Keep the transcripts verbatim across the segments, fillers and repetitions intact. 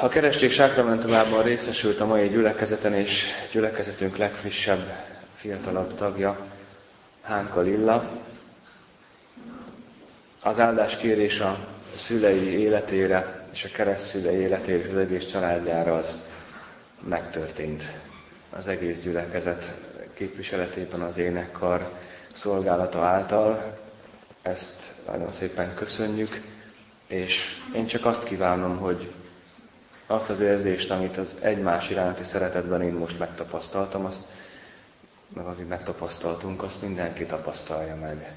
A keresztség sákramentumában részesült a mai gyülekezeten, és gyülekezetünk legfrissebb, fiatalabb tagja, Hánka Lilla. Az áldáskérés a szülei életére és a keresztszülei életére és az egész családjára az megtörtént. Az egész gyülekezet képviseletében az énekkar szolgálata által. Ezt nagyon szépen köszönjük, és én csak azt kívánom, hogy azt az érzést, amit az egymás iránti szeretetben én most megtapasztaltam, azt, meg amit megtapasztaltunk, azt mindenki tapasztalja meg.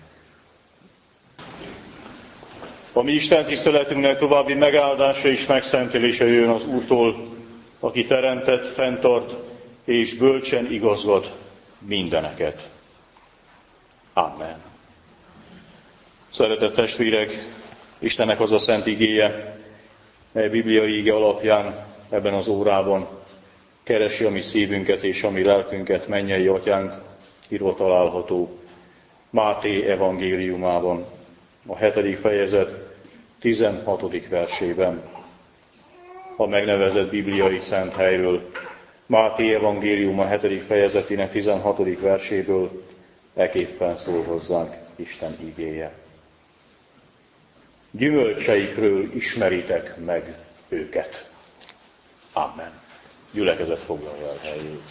A mi Isten tiszteletünknek további megáldása és megszentelése jön az Úrtól, aki teremtett, fenntart és bölcsen igazgat mindeneket. Amen. Szeretett testvérek, Istennek az a szent igéje, mely bibliai ige alapján ebben az órában keresi a mi szívünket és a mi lelkünket, mennyei atyánk, írva található Máté evangéliumában, a hetedik fejezet tizenhatodik versében, a megnevezett bibliai szent helyről. Máté evangélium a hetedik fejezetének tizenhatodik verséből eképpen szól hozzánk Isten igéje. Gyümölcseikről ismeritek meg őket. Amen. Gyülekezet foglalja el helyét.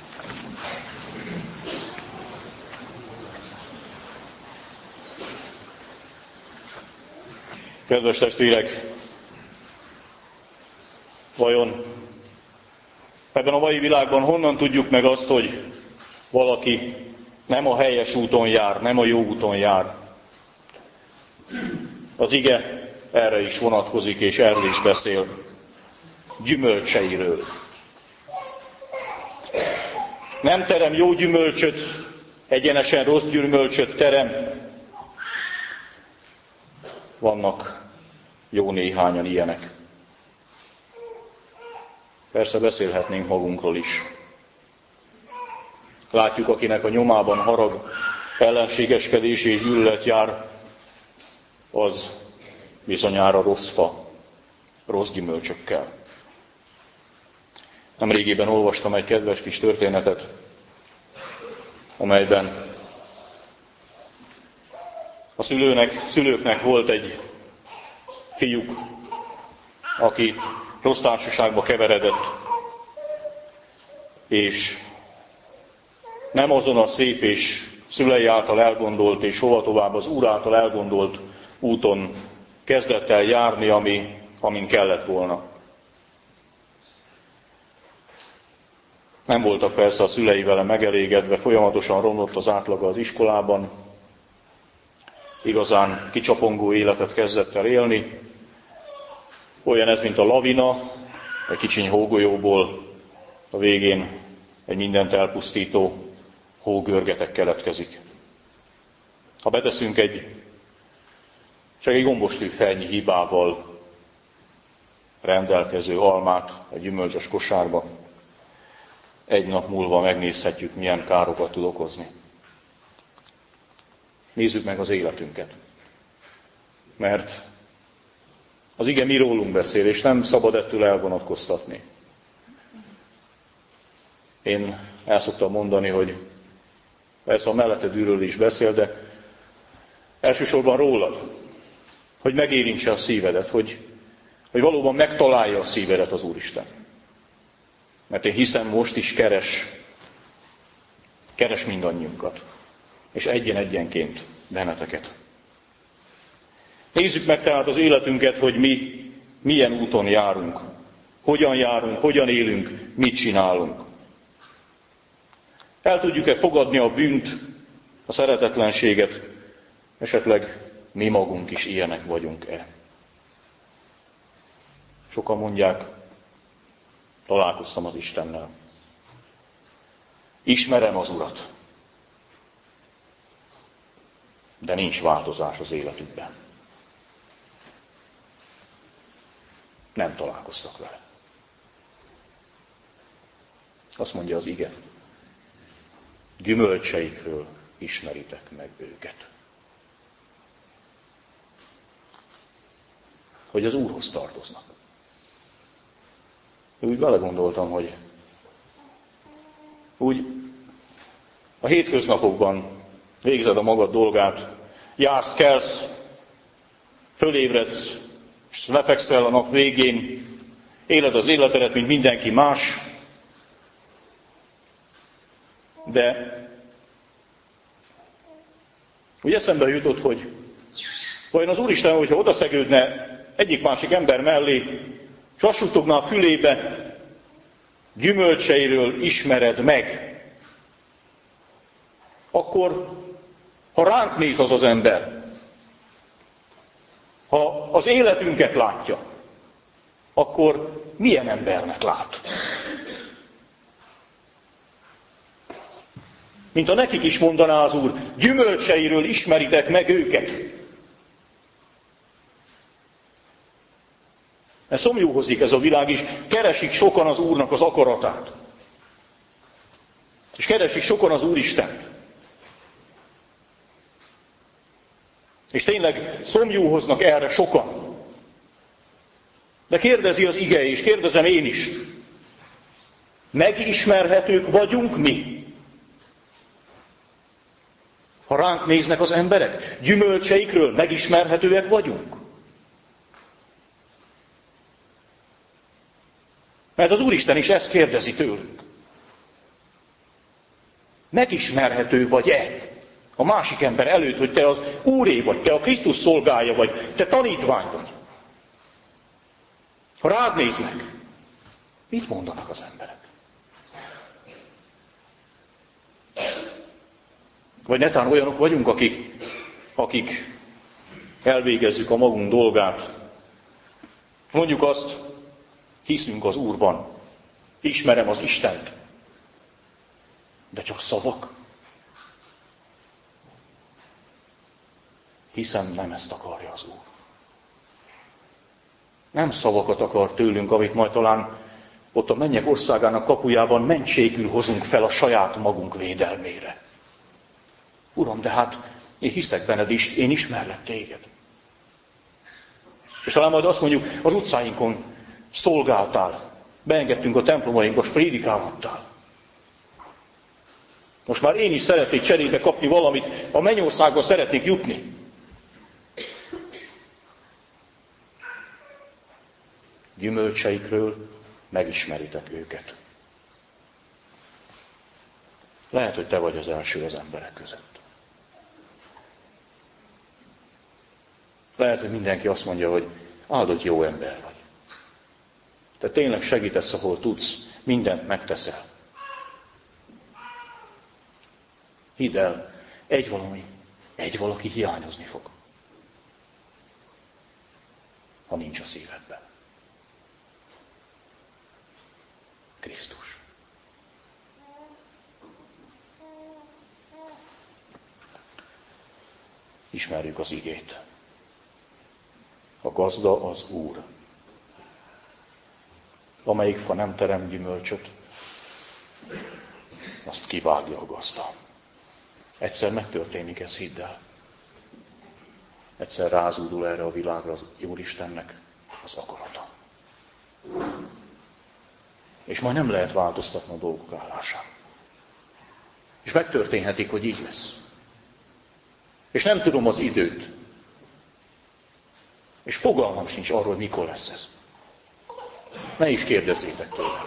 Kedves testvérek, vajon ebben a mai világban honnan tudjuk meg azt, hogy valaki nem a helyes úton jár, nem a jó úton jár? Az ige erre is vonatkozik, és erről is beszél. Gyümölcseiről. Nem terem jó gyümölcsöt, egyenesen rossz gyümölcsöt terem. Vannak jó néhányan ilyenek. Persze beszélhetnénk magunkról is. Látjuk, akinek a nyomában harag, ellenségeskedés és gyűlölet jár, az bizonyára rossz fa, rossz gyümölcsökkel. Nemrégiben olvastam egy kedves kis történetet, amelyben a szülőnek, szülőknek volt egy fiúk, aki rossz társaságba keveredett, és nem azon a szép és szülei által elgondolt, és hova tovább az Úr által elgondolt úton kezdett el járni, ami, amin kellett volna. Nem voltak persze a szülei vele megelégedve, folyamatosan romlott az átlaga az iskolában, igazán kicsapongó életet kezdett el élni. Olyan ez, mint a lavina, egy kicsiny hógolyóból a végén egy mindent elpusztító hógörgetek keletkezik. Ha beteszünk egy csak egy gombostű felnyi hibával rendelkező almát egy gyümölcsös kosárba, egy nap múlva megnézhetjük, milyen károkat tud okozni. Nézzük meg az életünket. Mert az ige mi rólunk beszél, és nem szabad ettől elvonatkoztatni. Én el szoktam mondani, hogy persze a melletted is beszél, de elsősorban rólad, hogy megérintse a szívedet, hogy, hogy valóban megtalálja a szívedet az Úristen. Mert én hiszem, most is keres, keres mindannyiunkat, és egyen-egyenként benneteket. Nézzük meg tehát az életünket, hogy mi milyen úton járunk, hogyan járunk, hogyan élünk, mit csinálunk. El tudjuk-e fogadni a bűnt, a szeretetlenséget, esetleg mi magunk is ilyenek vagyunk-e? Sokan mondják, találkoztam az Istennel. Ismerem az Urat. De nincs változás az életükben. Nem találkoztak vele. Azt mondja az ige. Gyümölcseikről ismeritek meg őket. Hogy az Úrhoz tartoznak. Úgy belegondoltam, hogy úgy a hétköznapokban végzed a magad dolgát, jársz, kelsz, fölébredsz, és lefekszel a nap végén, éled az életedet, mint mindenki más, de úgy eszembe jutott, hogy vajon az Úristen, hogyha odaszegődne egyik-másik ember mellé, és azt suttogná a fülébe, gyümölcseiről ismered meg, akkor, ha ránk néz az az ember, ha az életünket látja, akkor milyen embernek lát? Mint ha nekik is mondaná az Úr, gyümölcseiről ismeritek meg őket. Mert szomjúhozik ez a világ is, keresik sokan az Úrnak az akaratát. És keresik sokan az Úristent. És tényleg szomjúhoznak erre sokan. De kérdezi az ige, és kérdezem én is. Megismerhetők vagyunk mi? Ha ránk néznek az emberek, gyümölcseikről megismerhetőek vagyunk? Mert az Úristen is ezt kérdezi tőlünk. Megismerhető vagy-e a másik ember előtt, hogy te az Úré vagy, te a Krisztus szolgája vagy, te tanítvány vagy? Ha rád néznek, mit mondanak az emberek? Vagy netán olyanok vagyunk, akik, akik elvégezzük a magunk dolgát. Mondjuk azt, hiszünk az Úrban, ismerem az Istent, de csak szavak. Hiszen nem ezt akarja az Úr. Nem szavakat akar tőlünk, amit majd talán ott a mennyek országának kapujában mentségül hozunk fel a saját magunk védelmére. Uram, de hát én hiszek benned is, én ismerlek téged. És talán majd azt mondjuk, az utcáinkon szolgáltál, beengedtünk a templomainkba, és prédikálhattál. Most már én is szeretnék cserébe kapni valamit, a mennyországba szeretnék jutni. Gyümölcseikről megismeritek őket. Lehet, hogy te vagy az első az emberek között. Lehet, hogy mindenki azt mondja, hogy áldott jó ember vagy. Te tényleg segítesz, ahol tudsz, mindent megteszel. Hidd el, egy valami, egy valaki hiányozni fog, ha nincs a szívedben. Krisztus. Ismerjük az igét. A gazda az Úr. Amelyik fa nem terem gyümölcsöt, azt kivágja a gazda. Egyszer megtörténik ez, hidd el. Egyszer rázúdul erre a világra az Úristennek az akarata. És majd nem lehet változtatni a dolgok állásán. És megtörténhetik, hogy így lesz. És nem tudom az időt. És fogalmam sincs arról, hogy mikor lesz ez. Ne is kérdezzétek tőlem.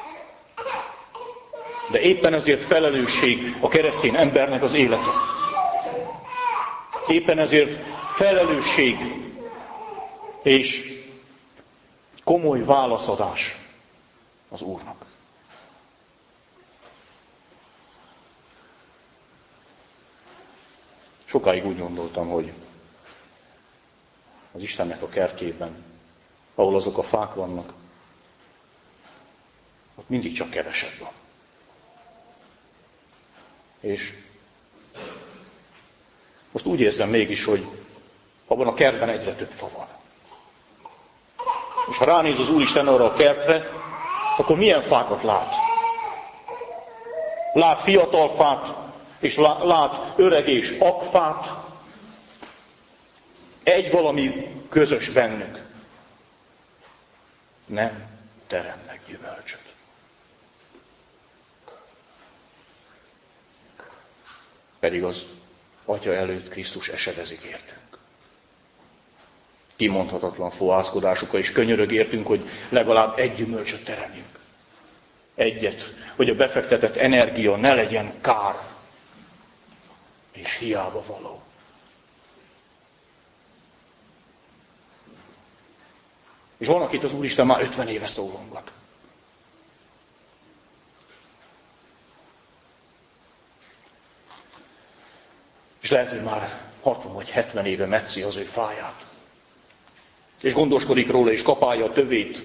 De éppen ezért felelősség a keresztény embernek az élete. Éppen ezért felelősség és komoly válaszadás az Úrnak. Sokáig úgy gondoltam, hogy az Istennek a kertjében, ahol azok a fák vannak, ott mindig csak kevesebb van. És most úgy érzem mégis, hogy abban a kertben egyre több fa van. És ha ránéz az Úristen arra a kertre, akkor milyen fákat lát? Lát fiatal fát, és lát öreg és akfát. Egy valami közös bennük. Nem. teremnek gyümölcsöt. Pedig az Atya előtt Krisztus esedezik értünk. Kimondhatatlan fohászkodásukkal is könyörög értünk, hogy legalább egy gyümölcsöt teremjünk. Egyet, hogy a befektetett energia ne legyen kár és hiába való. És van, akit az Úristen már ötven éve szólongat. És lehet, hogy már hatvan vagy hetven éve metszi az ő fáját. És gondoskodik róla, és kapálja a tövét.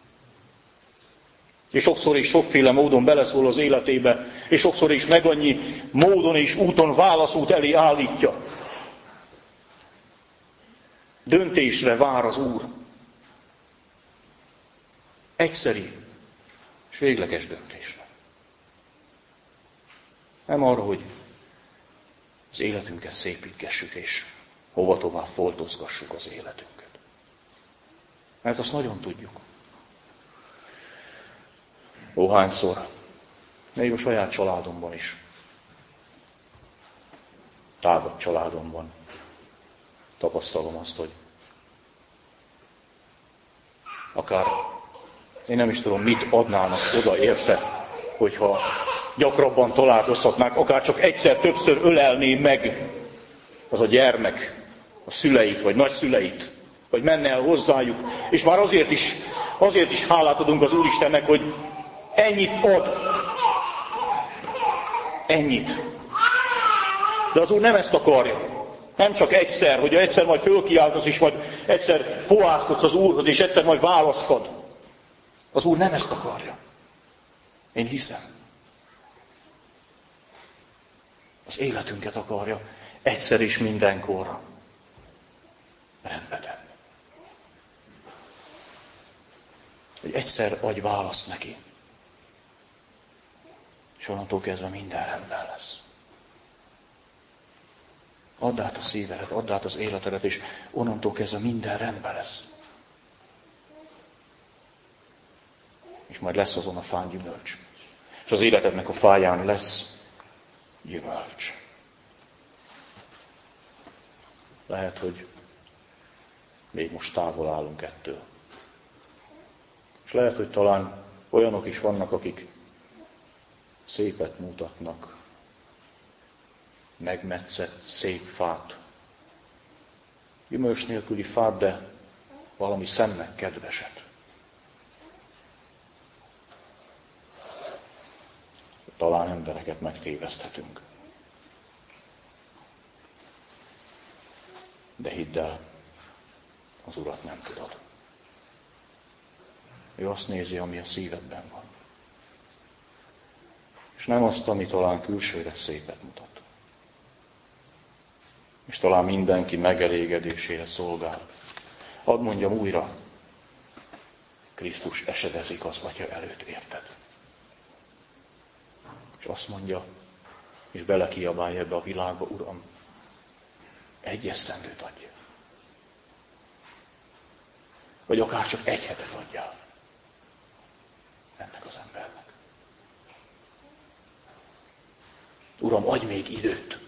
És sokszor is sokféle módon beleszól az életébe, és sokszor is meg annyi módon és úton válaszút elé állítja. Döntésre vár az Úr. Egyszerű és végleges döntésre. Nem arra, hogy az életünket szépítgessük, és hova tovább foltozgassuk az életünket. Mert azt nagyon tudjuk. Ó, hányszor, még a saját családomban is, tágabb családomban tapasztalom azt, hogy akár én nem is tudom, mit adnának oda érte, hogyha gyakrabban találkozhatnák, akár csak egyszer, többször ölelné meg az a gyermek a szüleit, vagy nagyszüleit, vagy menne el hozzájuk. És már azért is, azért is hálát adunk az Úristennek, hogy ennyit ad. Ennyit. De az Úr nem ezt akarja. Nem csak egyszer, hogy egyszer majd fölkiáltasz, és majd egyszer fohászkodsz az Úrhoz, és egyszer majd választod. Az Úr nem ezt akarja. Én hiszem. Az életünket akarja egyszer és mindenkorra rendbe tenni. Hogy egyszer adj választ neki. És onnantól kezdve minden rendben lesz. Add át a szívedet, add át az életedet, és onnantól kezdve minden rendben lesz. És majd lesz azon a fán gyümölcs. És az életednek a fáján lesz gyümölcs. Lehet, hogy még most távol állunk ettől. És lehet, hogy talán olyanok is vannak, akik szépet mutatnak, megmetszett szép fát. Gyümölcs nélküli fát, de valami szemnek kedveset. Talán embereket megtéveszthetünk. De hidd el, az Urat nem tudod. Ő azt nézi, ami a szívedben van. És nem azt, ami talán külsőre szépet mutat. És talán mindenki megelégedésére szolgál. Hadd mondjam újra, Krisztus esedezik az Atya előtt, érted? És azt mondja, és belekiabálja ebbe a világba, Uram, egy esztendőt adj. Vagy akár csak egy hetet adjál ennek az embernek. Uram, adj még időt.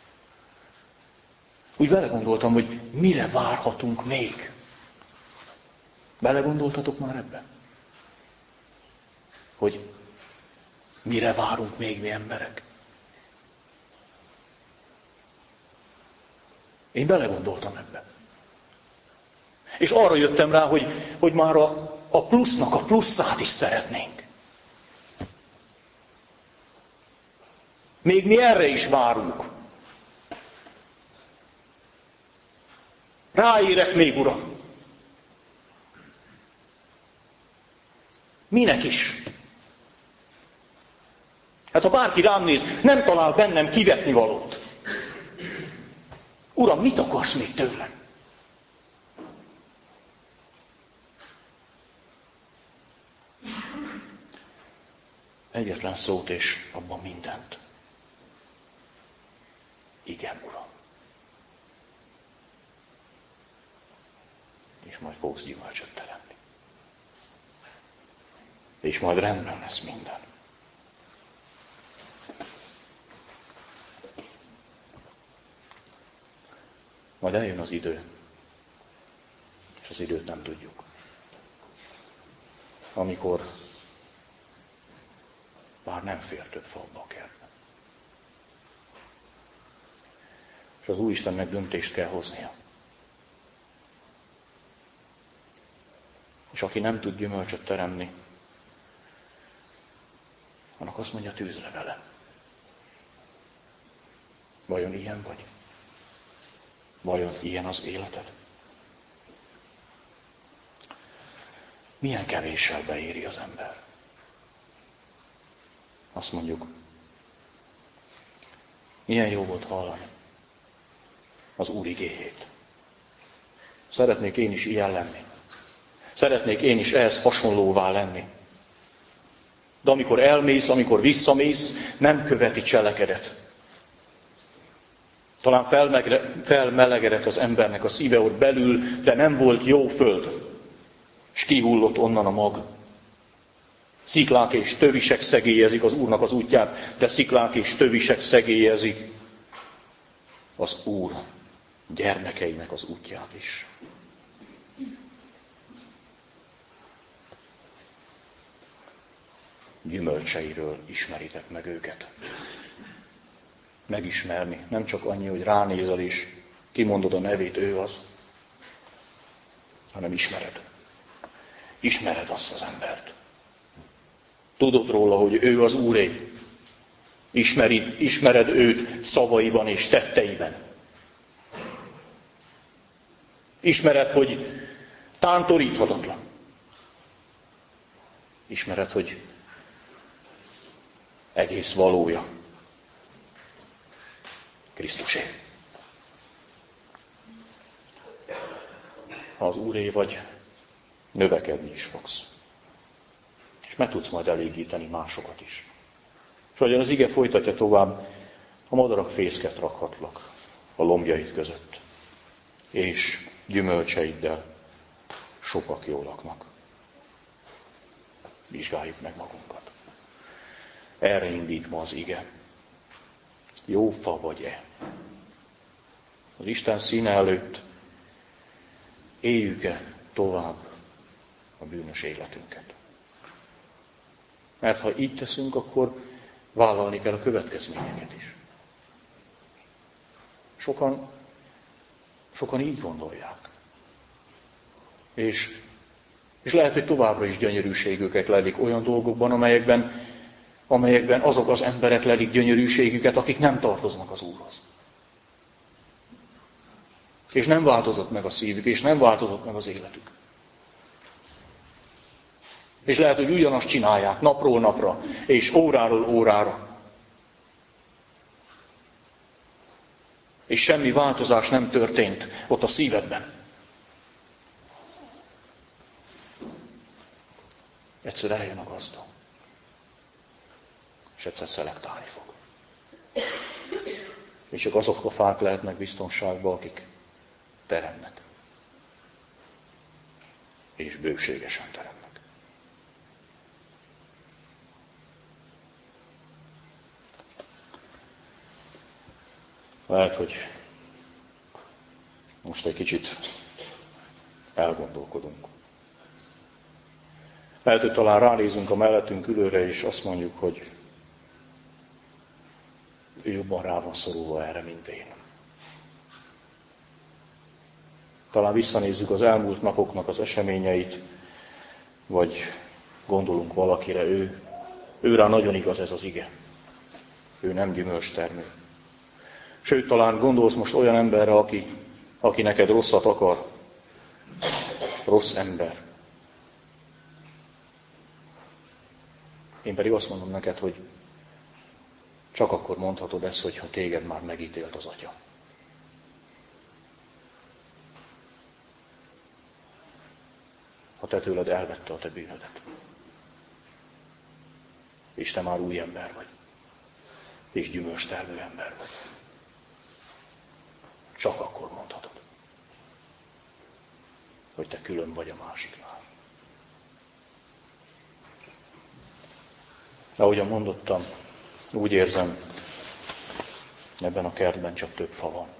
Úgy belegondoltam, hogy mire várhatunk még. Belegondoltatok már ebben? Hogy mire várunk még mi emberek? Én belegondoltam ebben. És arra jöttem rá, hogy, hogy már a, a plusznak a pluszát is szeretnénk. Még mi erre is várunk. Ráérek még, Uram. Minek is? Hát ha bárki rám néz, nem talál bennem kivetni valót. Uram, mit akarsz még tőlem? Egyetlen szót és abban mindent. Igen, Uram. És majd fogsz gyümölcsöt teremni. és majd rendben lesz minden. Majd eljön az idő, és az időt nem tudjuk. Amikor már nem fér több fa abba a kertbe. És az Úristennek döntést kell hoznia. És aki nem tud gyümölcsöt teremni, annak azt mondja, tűzre vele. Vajon ilyen vagy? Vajon ilyen az életed? Milyen kevéssel beéri az ember? Azt mondjuk, milyen jó volt hallani az Úr igéjét. Szeretnék én is ilyen lenni. Szeretnék én is ehhez hasonlóvá lenni. De amikor elmész, amikor visszamész, nem követi cselekedet. Talán felmelegedett az embernek a szíve ott belül, de nem volt jó föld. És kihullott onnan a mag. Sziklák és tövisek szegélyezik az Úrnak az útját, de sziklák és tövisek szegélyezik az Úr gyermekeinek az útját is. Gyümölcseiről ismeritek meg őket. Megismerni. Nem csak annyi, hogy ránézel és kimondod a nevét, ő az, hanem ismered. Ismered azt az embert. Tudod róla, hogy ő az Úré. Ismerid, ismered őt szavaiban és tetteiben. Ismered, hogy tántoríthatatlan. Ismered, hogy egész valója Krisztusé. Ha az Úré vagy, növekedni is fogsz. És meg tudsz majd elégíteni másokat is. És ahogyan az ige folytatja tovább, a madarak fészket rakhatlak a lombjaid között, és gyümölcseiddel sokak jól laknak. Vizsgáljuk meg magunkat. Erre indít ma az ige. Jó fa vagy-e? Az Isten színe előtt éljük-e tovább a bűnös életünket? Mert ha így teszünk, akkor vállalni kell a következményeket is. Sokan, sokan így gondolják. És, és lehet, hogy továbbra is gyönyörűségüket lelik olyan dolgokban, amelyekben, amelyekben azok az emberek lelik gyönyörűségüket, akik nem tartoznak az Úrhoz. És nem változott meg a szívük, és nem változott meg az életük. És lehet, hogy ugyanazt csinálják napról napra, és óráról órára. És semmi változás nem történt ott a szívedben. Egyszer eljön a gazda. És egyszer szelektálni fog. És csak azok a fák lehetnek biztonságban, akik teremnek. És bőségesen teremnek. Lehet, hogy most egy kicsit elgondolkodunk. Lehet, hogy talán ránézünk a mellettünk ülőre, és azt mondjuk, hogy ő jobban rá van szorulva erre, mint én. Talán visszanézzük az elmúlt napoknak az eseményeit, vagy gondolunk valakire, ő, ő rá nagyon igaz ez az ige. Ő nem gyümölcstermő. Sőt, talán gondolsz most olyan emberre, aki, aki neked rosszat akar. Rossz ember. Én pedig azt mondom neked, hogy csak akkor mondhatod ezt, hogyha téged már megítélt az Atya. Ha te tőled elvette a te bűnödet. És te már új ember vagy. És gyümölcstermő ember vagy. Csak akkor mondhatod, hogy te külön vagy a másiknál. Ahogyan mondottam, úgy érzem, ebben a kertben csak több fa van.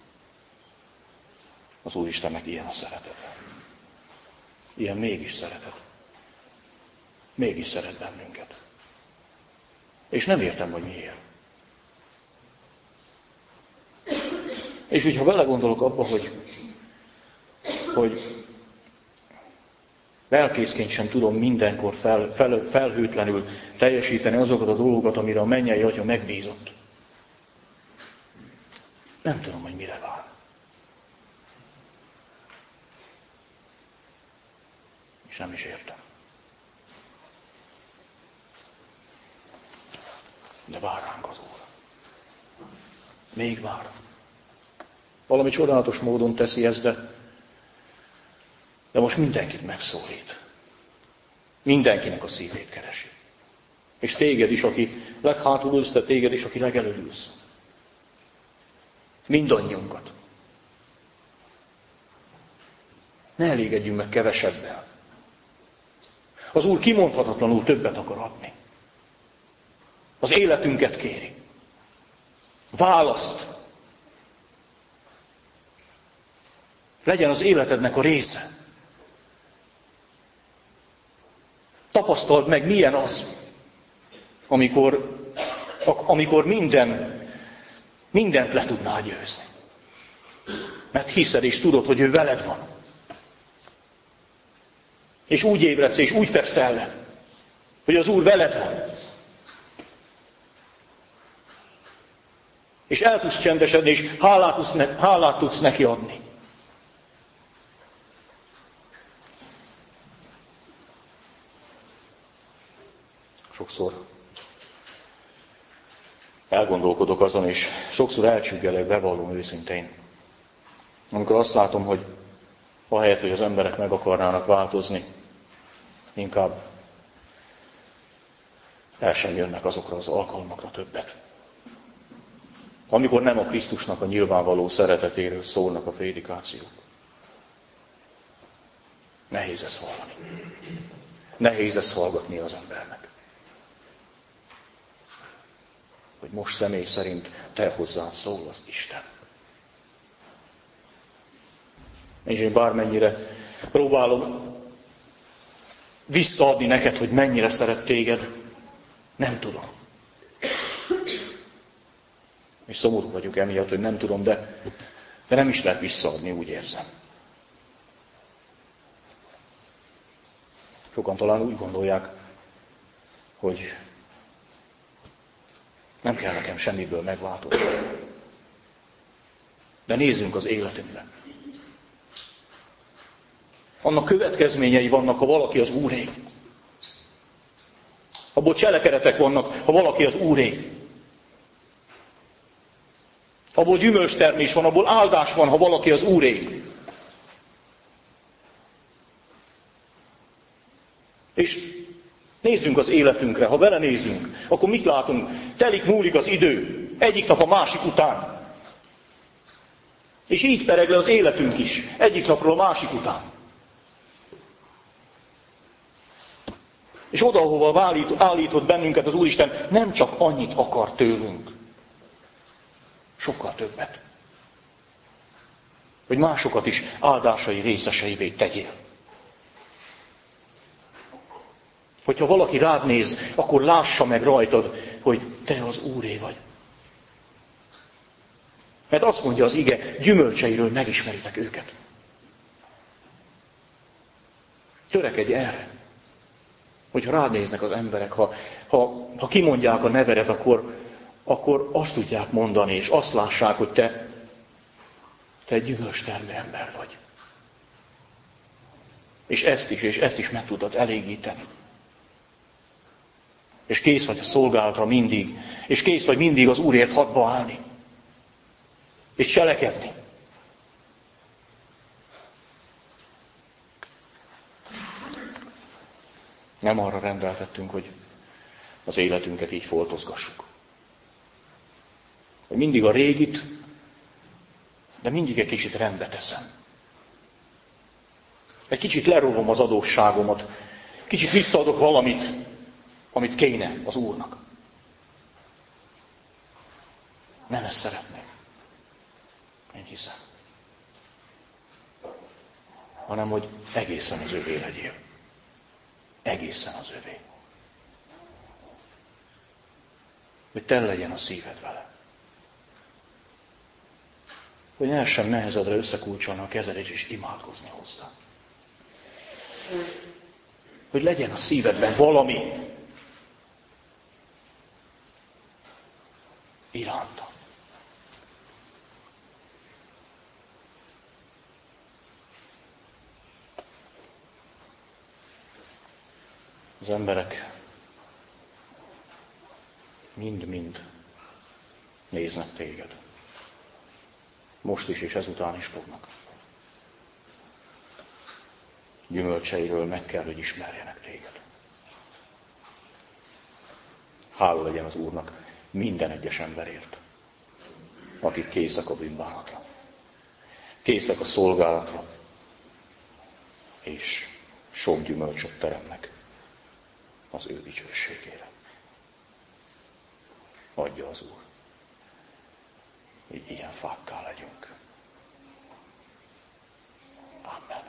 Az Úristennek ilyen a szeretete. Ilyen mégis szeretet. Mégis szeret bennünket. És nem értem, hogy miért. És úgy, ha belegondolok abba, hogy, hogy lelkészként sem tudom mindenkor fel, fel, felhőtlenül teljesíteni azokat a dolgokat, amire a mennyei Atya megbízott. Nem tudom, hogy mire vár. És nem is értem. De vár ránk az Úr. Még vár. Valami csodálatos módon teszi ezt, de, de most mindenkit megszólít. Mindenkinek a szívét keresi. És téged is, aki leghátul ülsz, te téged is, aki legelől ülsz. Mindannyiunkat. Ne elégedjünk meg kevesebbel. Az Úr kimondhatatlanul többet akar adni. Az életünket kéri. Választ. Legyen az életednek a része. Tapasztald meg, milyen az, amikor, amikor minden, mindent le tudnál győzni. Mert hiszed és tudod, hogy ő veled van. És úgy ébredsz, és úgy fekszel le, hogy az Úr veled van. És el tudsz csendesedni, és hálát tudsz, ne, hálát tudsz neki adni. Sokszor elgondolkodok azon, és sokszor elcsüggelek, bevallom őszintén. Amikor azt látom, hogy ahelyett, hogy az emberek meg akarnának változni, inkább el sem jönnek azokra az alkalmakra többet. Amikor nem a Krisztusnak a nyilvánvaló szeretetéről szólnak a prédikációk. Nehéz ezt hallani. Nehéz ezt hallgatni az embernek. Hogy most személy szerint te hozzád szól az Isten. És én bármennyire próbálom visszaadni neked, hogy mennyire szeret téged, nem tudom. És szomorú vagyok emiatt, hogy nem tudom, de, de nem is lehet visszaadni, úgy érzem. Sokan talán úgy gondolják, hogy nem kell nekem semmiből megváltozni. De nézzünk az életünkbe. Annak következményei vannak, ha valaki az Úré. Abból cselekedetek vannak, ha valaki az Úré. Abból gyümölcstermés van, abból áldás van, ha valaki az Úré. És nézzünk az életünkre, ha belenézünk, akkor mit látunk? Telik, múlik az idő, egyik nap a másik után. És így pereg le az életünk is, egyik napról a másik után. És oda, ahova állított bennünket az Úristen, nem csak annyit akar tőlünk, sokkal többet. Hogy másokat is áldásai részeseivé tegyél. Hogyha valaki rád néz, akkor lássa meg rajtad, hogy te az Úré vagy. Mert azt mondja az ige, gyümölcseiről megismeritek őket. Törekedj erre. Hogyha rád néznek az emberek, ha, ha, ha kimondják a nevedet, akkor, akkor azt tudják mondani, és azt lássák, hogy te, te egy gyümölcstermő ember vagy. És ezt is, és ezt is meg tudod elégíteni. És kész vagy a szolgálatra mindig, és kész vagy mindig az Úrért hadba állni. És cselekedni. Nem arra rendeltettünk, hogy az életünket így foltozgassuk. Hogy mindig a régit, de mindig egy kicsit rendbe teszem. Egy kicsit lerovom az adósságomat, kicsit visszaadok valamit, amit kéne az Úrnak. Nem ezt szeretnék. Én hiszem. Hanem, hogy egészen az övé legyél. Egészen az övé. Hogy tel legyen a szíved vele. Hogy ne essen nehezedre összekulcsolni a kezed és imádkozni hozzá. Hogy legyen a szívedben valami iránta. Az emberek mind-mind néznek téged. Most is és ezután is fognak. Gyümölcseiről meg kell, hogy ismerjenek téged. Hála legyen az Úrnak minden egyes emberért, akik készek a bűnbánatra, készek a szolgálatra, és sok gyümölcsöt teremnek az ő dicsőségére. Adja az Úr, hogy ilyen fákká legyünk. Amen.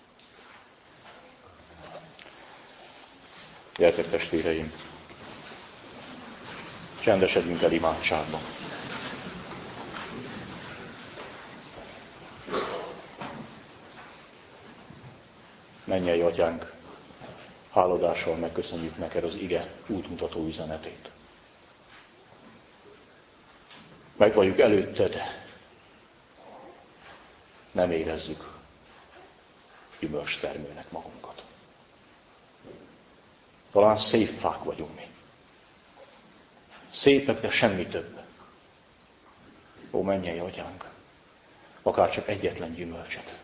Gyertek, testvéreim, csendesedjünk el imádságban. Mennyei Atyánk, háladással megköszönjük neked az ige útmutató üzenetét. Megvalljuk előtted, nem érezzük gyümölcstermőnek magunkat. Talán szép fák vagyunk mi. Szépek, de semmi több. Ó, mennyei Atyánk, akár csak egyetlen gyümölcset.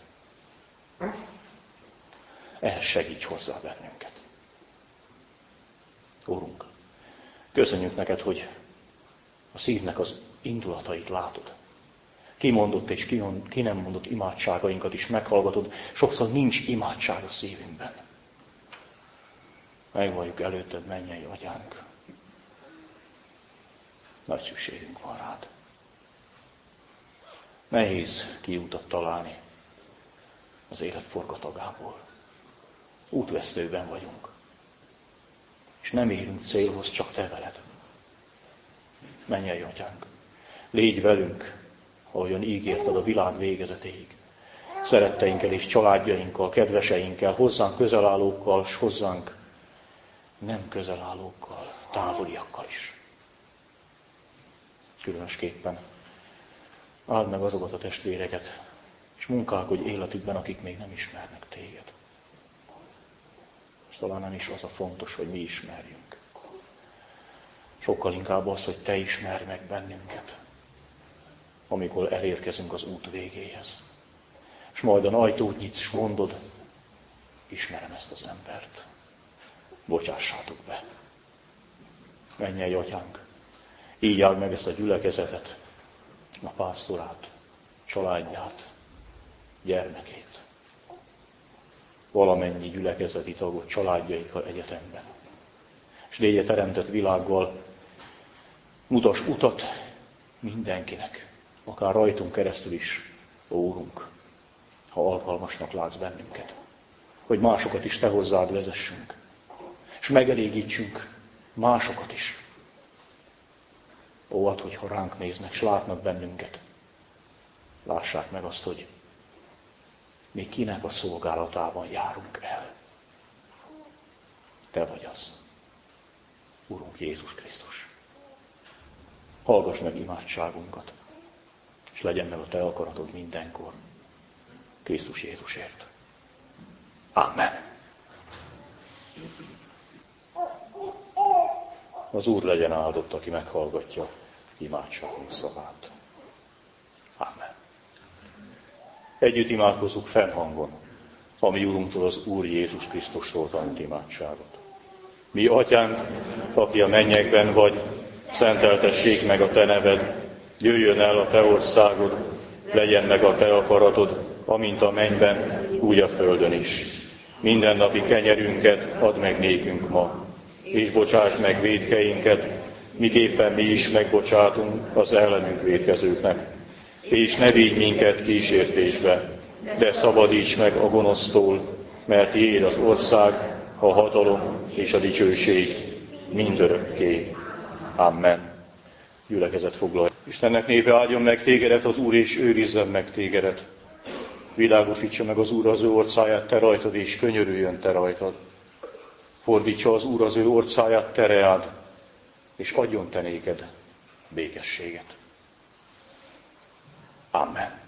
Ehhez segíts hozzá bennünket. Úrunk, köszönjük neked, hogy a szívnek az indulatait látod. Kimondott és ki nem mondott imádságainkat is meghallgatod. Sokszor nincs imádság a szívünkben. Megvalljuk előtted, mennyei Atyánk. Nagy szükségünk van rád. Nehéz kiutat találni az élet forgatagából. Útvesztőben vagyunk. És nem érünk célhoz, csak te veled. Mennyei Atyánk, légy velünk, ahogyan ígérted a világ végezetéig. Szeretteinkkel és családjainkkal, kedveseinkkel, hozzánk közelállókkal, és hozzánk nem közelállókkal, távoliakkal is. Különösképpen áld meg azokat a testvéreket, és munkálkodj életükben, akik még nem ismernek téged. És talán nem is az a fontos, hogy mi ismerjünk. Sokkal inkább az, hogy te ismerj meg bennünket, amikor elérkezünk az út végéhez. És majd a ajtót nyitsz, és mondod, ismerem ezt az embert. Bocsássátok be. Mennyei Atyánk, így áld meg ezt a gyülekezetet, a pásztorát, családját, gyermekét. Valamennyi gyülekezeti tagot, családjaikkal egyetemben. És légy a teremtett világgal, mutass utat mindenkinek, akár rajtunk keresztül is, ó Úrunk, ha alkalmasnak látsz bennünket, hogy másokat is te hozzád vezessünk, és megelégítsünk másokat is. Ó, add, hogyha ránk néznek, és látnak bennünket, lássák meg azt, hogy mi kinek a szolgálatában járunk el. Te vagy az, Urunk Jézus Krisztus. Hallgass meg imádságunkat, és legyen meg a te akaratod mindenkor, Krisztus Jézusért. Amen. Az Úr legyen áldott, aki meghallgatja imádságunk szavát. Amen. Együtt imádkozzuk fennhangon, a mi Úrunktól, az Úr Jézus Krisztustól tanult imádságot. Mi Atyánk, aki a mennyekben vagy, szenteltessék meg a te neved, jöjjön el a te országod, legyen meg a te akaratod, amint a mennyben, úgy a földön is. Mindennapi kenyerünket add meg nékünk ma, és bocsáss meg vétkeinket, miképpen mi is megbocsátunk az ellenünk vétkezőknek. És ne vigy minket kísértésbe, de szabadíts meg a gonosztól, mert tiéd az ország, a hatalom és a dicsőség mindörökké. Amen. Gyülekezet foglalja. Istennek népe áldjon meg tégedet az Úr, és őrizzen meg tégedet. Világosítsa meg az Úr az ő orcáját te rajtad, és könyörüljön te rajtad. Fordítsa az Úr az ő orcáját te reád, és adjon te néked békességet. Amen.